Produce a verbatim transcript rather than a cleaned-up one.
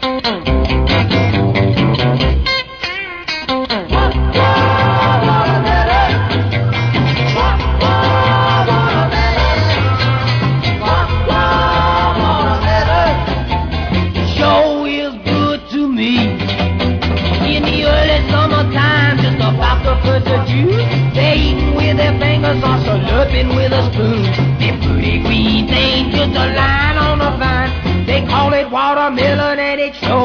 With a spoon, them pretty green things just a line on the vine. They call it watermelon and it sure